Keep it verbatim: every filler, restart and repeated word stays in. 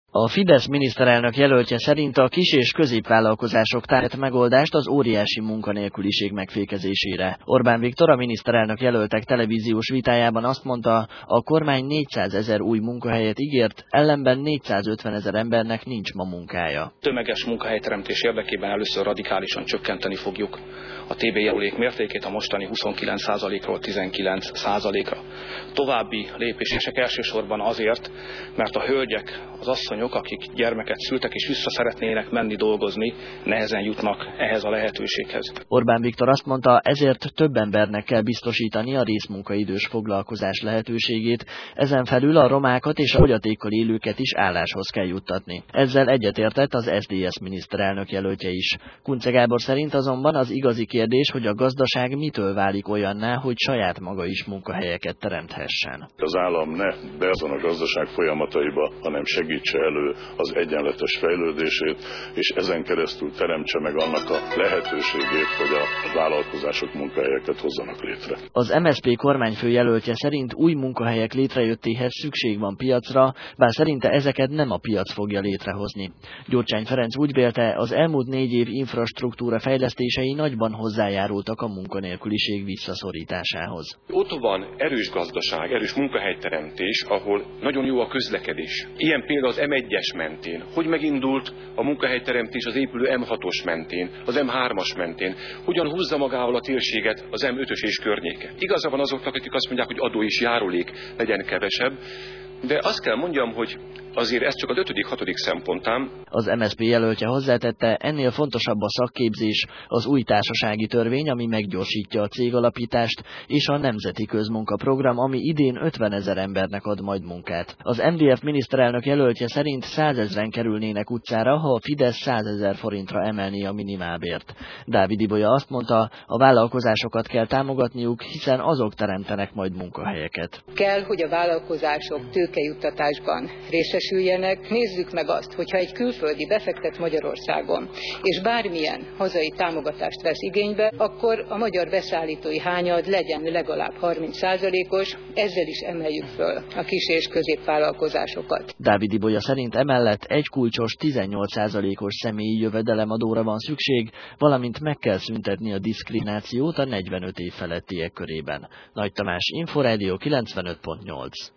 A Fidesz miniszterelnök jelöltje szerint a kis- és középvállalkozások talált megoldást az óriási munkanélküliség megfékezésére. Orbán Viktor a miniszterelnök jelöltek televíziós vitájában azt mondta, a kormány négyszázezer új munkahelyet ígért, ellenben négyszázötvenezer embernek nincs ma munkája. Tömeges munkahelyteremtés érdekében először radikálisan csökkenteni fogjuk a té bé járulék mértékét a mostani huszonkilenc százalékról tizenkilenc százalékra. További lépések elsősorban azért, mert a hölgyek, az asszonyok, akik gyermeket szültek és vissza szeretnének menni dolgozni, nehezen jutnak ehhez a lehetőséghez. Orbán Viktor azt mondta, ezért több embernek kell biztosítani a részmunkaidős foglalkozás lehetőségét, ezen felül a romákat és a fogyatékkal élőket is álláshoz kell juttatni. Ezzel egyetértett az es zé dé es miniszterelnök jelöltje is. Kunce Gábor szerint azonban az igazi kérdés, hogy a gazdaság mitől válik olyanná, hogy saját maga is munkahelyeket teremthessen. Az állam ne beazon a gazdaság folyamataiba, hanem segítse elő az egyenletes fejlődését, és ezen keresztül teremtse meg annak a lehetőségét, hogy a vállalkozások munkahelyeket hozzanak létre. Az em es zé pé kormányfő jelöltje szerint új munkahelyek létrejöttéhez szükség van piacra, bár szerinte ezeket nem a piac fogja létrehozni. Gyurcsány Ferenc úgy vélte, az elmúlt négy év infrastruktúra fejlesztései nagyban hozzájárultak a munkanélküliség visszaszorításához. Ott van erős gazdaság, erős munkahelyteremtés, ahol nagyon jó a közlekedés. Ilyen például az em egyes mentén. Hogy megindult a munkahelyteremtés az épülő em hatos mentén, az em hármas mentén. Hogyan húzza magával a térséget az em ötös és környéke. Igaza van azoknak, akik azt mondják, hogy adó és járulék legyen kevesebb, de azt kell mondjam, hogy azért ez csak az ötödik, hatodik szempontám. Az em es zé pé jelöltje hozzátette, ennél fontosabb a szakképzés, az új társasági törvény, ami meggyorsítja a cégalapítást, és a Nemzeti Közmunkaprogram, ami idén ötvenezer embernek ad majd munkát. Az em dé ef miniszterelnök jelöltje szerint százezren kerülnének utcára, ha a Fidesz százezer forintra emelné a minimálbért. Dávid Ibolya azt mondta, a vállalkozásokat kell támogatniuk, hiszen azok teremtenek majd munkahelyeket. Kell, hogy a vállalkozások tőkejuttatásban részesüljenek. Nézzük meg azt, hogyha egy külföldi befektet Magyarországon, és bármilyen hazai támogatást vesz igénybe, akkor a magyar beszállítói hányad legyen legalább harminc százalékos, ezzel is emeljük föl a kis- és középvállalkozásokat. Dávid Ibolya szerint emellett egy kulcsos tizennyolc százalékos személyi jövedelemadóra van szükség, valamint meg kell szüntetni a diszkriminációt a negyvenöt év felettiek körében. Nagy Tamás, Inforádió kilencvenöt pont nyolc.